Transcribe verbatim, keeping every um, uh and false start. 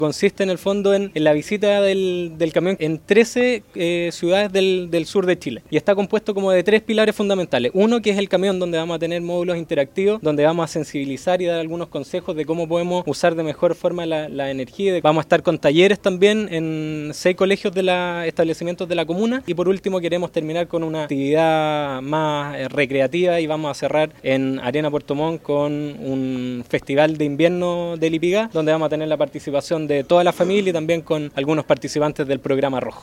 Consiste en el fondo en, en la visita del, del camión en trece eh, ciudades del, del sur de Chile y está compuesto como de tres pilares fundamentales. Uno que es el camión, donde vamos a tener módulos interactivos, donde vamos a sensibilizar y dar algunos consejos de cómo podemos usar de mejor forma la, la energía. Vamos a estar con talleres también en seis colegios de los establecimientos de la comuna y por último queremos terminar con una actividad más eh, recreativa y vamos a cerrar en Arena Puerto Montt con un festival de invierno del Ipigá, donde vamos a tener la participación de toda la familia y también con algunos participantes del programa Rojo.